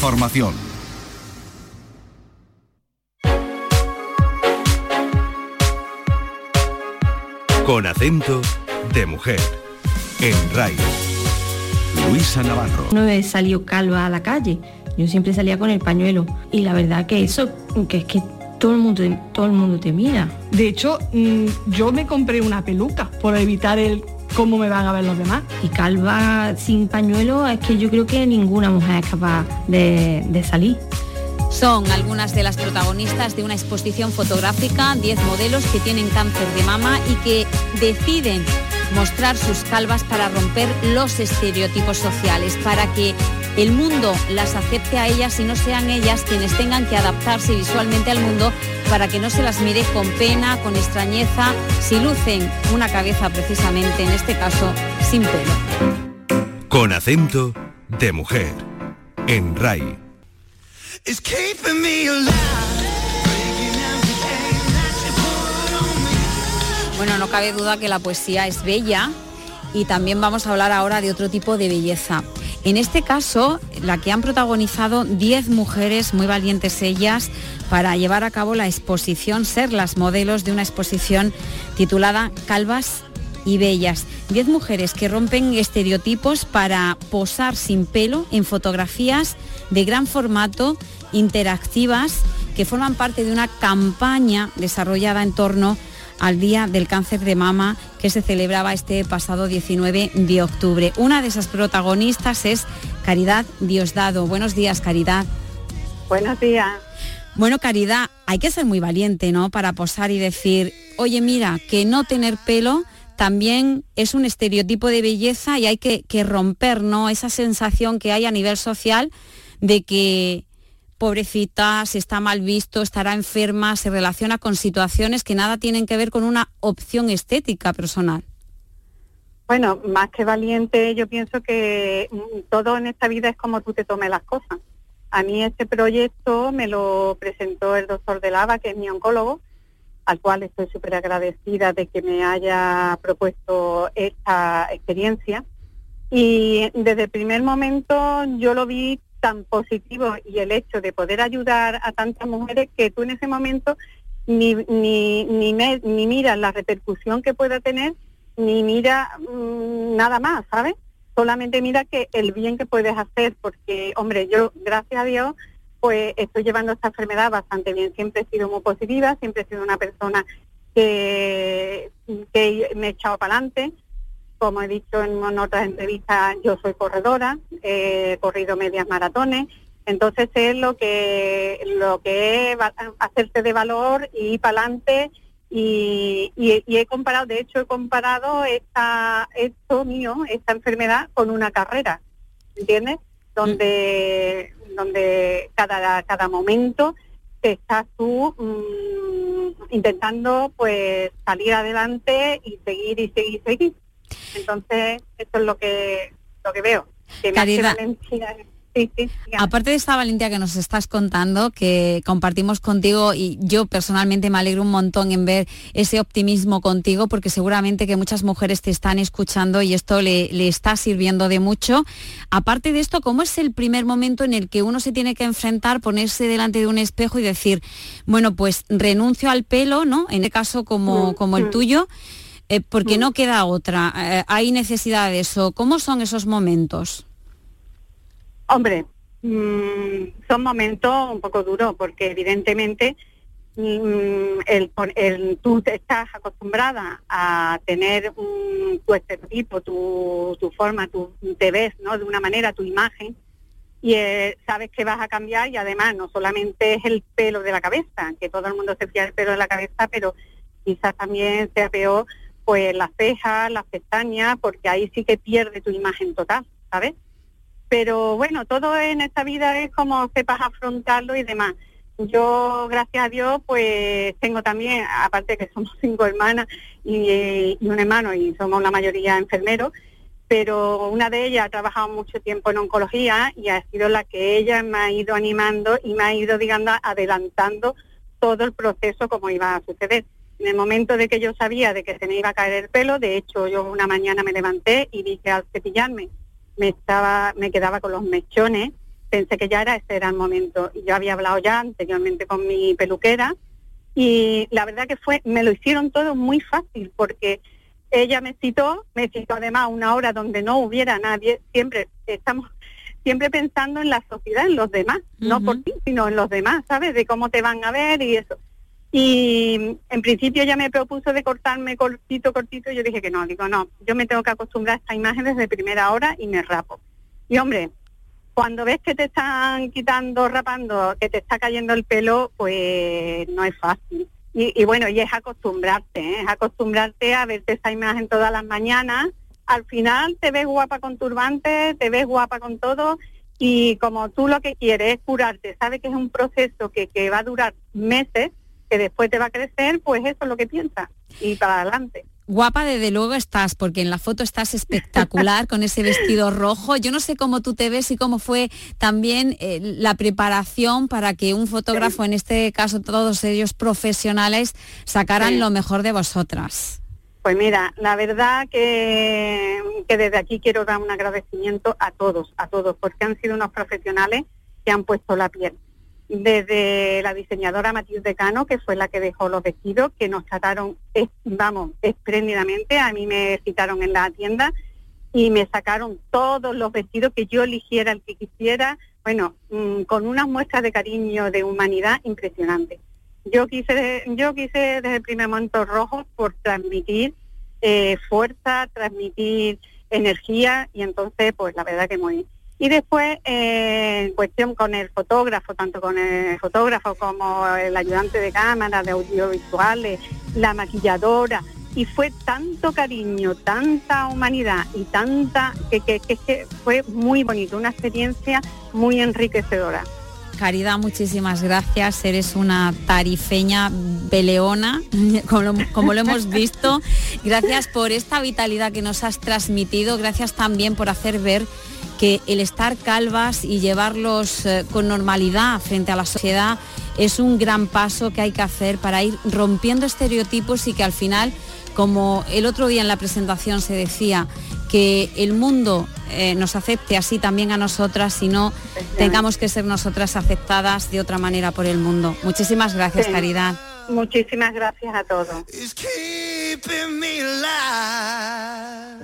información. Con acento de mujer. En RAI. Luisa Navarro. No he salido calva a la calle. Yo siempre salía con el pañuelo. Y la verdad que eso, que es que todo el mundo te mira. De hecho, yo me compré una peluca por evitar el cómo me van a ver los demás. Y calva sin pañuelo es que yo creo que ninguna mujer es capaz de salir. Son algunas de las protagonistas de una exposición fotográfica, 10 modelos que tienen cáncer de mama y que deciden mostrar sus calvas para romper los estereotipos sociales, para que el mundo las acepte a ellas y no sean ellas quienes tengan que adaptarse visualmente al mundo, para que no se las mire con pena, con extrañeza, si lucen una cabeza precisamente, en este caso, sin pelo. Con acento de mujer. En RAI. Bueno, no cabe duda que la poesía es bella y también vamos a hablar ahora de otro tipo de belleza. En este caso, la que han protagonizado 10 mujeres, muy valientes ellas, para llevar a cabo la exposición, ser las modelos de una exposición titulada Calvas y Bellas. 10 mujeres que rompen estereotipos para posar sin pelo en fotografías de gran formato, interactivas, que forman parte de una campaña desarrollada en torno al Día del Cáncer de Mama, que se celebraba este pasado 19 de octubre. Una de esas protagonistas es Caridad Diosdado. Buenos días, Caridad. Buenos días. Bueno, Caridad, hay que ser muy valiente, ¿no?, para posar y decir, oye, mira, que no tener pelo también es un estereotipo de belleza y hay que romper, ¿no?, esa sensación que hay a nivel social de que pobrecita, se está mal visto, estará enferma, se relaciona con situaciones que nada tienen que ver con una opción estética personal. Bueno, más que valiente, yo pienso que todo en esta vida es como tú te tomes las cosas. A mí este proyecto me lo presentó el doctor de Lava, que es mi oncólogo, al cual estoy súper agradecida de que me haya propuesto esta experiencia. Y desde el primer momento yo lo vi tan positivo, y el hecho de poder ayudar a tantas mujeres, que tú en ese momento ni miras la repercusión que pueda tener, ni mira nada más, ¿sabes? Solamente mira que el bien que puedes hacer, porque, hombre, yo, gracias a Dios, pues estoy llevando esta enfermedad bastante bien. Siempre he sido muy positiva, siempre he sido una persona que me he echado para adelante. Como he dicho en otras entrevistas, yo soy corredora, he corrido medias maratones, entonces es lo que es hacerte de valor y ir para adelante, y he comparado esta enfermedad con una carrera, ¿entiendes? Donde cada momento estás tú intentando pues salir adelante y seguir. Entonces, esto es lo que veo. Que Caridad, sí, aparte de esta valentía que nos estás contando, que compartimos contigo, y yo personalmente me alegro un montón en ver ese optimismo contigo, porque seguramente que muchas mujeres te están escuchando y esto le está sirviendo de mucho. Aparte de esto, ¿cómo es el primer momento en el que uno se tiene que enfrentar, ponerse delante de un espejo y decir, bueno, pues renuncio al pelo, ¿no?, en este caso como el tuyo, porque no queda otra, hay necesidad de eso? ¿Cómo son esos momentos? Hombre, son momentos un poco duros, porque evidentemente tú estás acostumbrada a tener tu estereotipo, tu forma, tú te ves, ¿no?, de una manera, tu imagen, y sabes que vas a cambiar, y además no solamente es el pelo de la cabeza, que todo el mundo se fía del pelo de la cabeza, pero quizás también sea peor pues las cejas, las pestañas, porque ahí sí que pierde tu imagen total, ¿sabes? Pero bueno, todo en esta vida es como sepas afrontarlo y demás. Yo, gracias a Dios, pues tengo también, aparte que somos 5 hermanas y un hermano, y somos la mayoría enfermeros, pero una de ellas ha trabajado mucho tiempo en oncología y ha sido la que ella me ha ido animando y me ha ido, digamos, adelantando todo el proceso como iba a suceder. En el momento de que yo sabía de que se me iba a caer el pelo, de hecho yo una mañana me levanté y vi que al cepillarme me quedaba con los mechones pensé que ya ese era el momento. Yo había hablado ya anteriormente con mi peluquera y la verdad que me lo hicieron todo muy fácil, porque ella me citó además una hora donde no hubiera nadie. Estamos siempre pensando en la sociedad, en los demás, no por ti, sino en los demás, ¿sabes? De cómo te van a ver y eso. Y en principio ella me propuso de cortarme cortito, y yo dije que no, yo me tengo que acostumbrar a esta imagen desde primera hora y me rapo. Y hombre, cuando ves que te están quitando, rapando, que te está cayendo el pelo, pues no es fácil. Y bueno, y es acostumbrarte a verte esa imagen todas las mañanas. Al final te ves guapa con turbante, te ves guapa con todo, y como tú lo que quieres es curarte, sabes que es un proceso que va a durar meses, que después te va a crecer, pues eso es lo que piensas, y para adelante. Guapa desde luego estás, porque en la foto estás espectacular con ese vestido rojo. Yo no sé cómo tú te ves y cómo fue también la preparación para que un fotógrafo, en este caso todos ellos profesionales, sacaran lo mejor de vosotras. Pues mira, la verdad que desde aquí quiero dar un agradecimiento a todos, porque han sido unos profesionales que han puesto la piel. Desde la diseñadora Matilde Decano, que fue la que dejó los vestidos, que nos trataron, espléndidamente. A mí me citaron en la tienda y me sacaron todos los vestidos que yo eligiera, el que quisiera, bueno, con unas muestras de cariño, de humanidad impresionantes. Yo quise desde el primer momento rojo por transmitir fuerza, transmitir energía, y entonces pues la verdad que muy bien. Y después, en cuestión con el fotógrafo, tanto con el fotógrafo como el ayudante de cámara, de audiovisuales, la maquilladora, y fue tanto cariño, tanta humanidad y tanta que fue muy bonito, una experiencia muy enriquecedora. Caridad, muchísimas gracias. Eres una tarifeña peleona, como lo hemos visto. Gracias por esta vitalidad que nos has transmitido. Gracias también por hacer ver que el estar calvas y llevarlos con normalidad frente a la sociedad es un gran paso que hay que hacer para ir rompiendo estereotipos, y que al final, como el otro día en la presentación se decía, que el mundo nos acepte así también a nosotras, y no tengamos que ser nosotras aceptadas de otra manera por el mundo. Muchísimas gracias, Caridad. Muchísimas gracias a todos.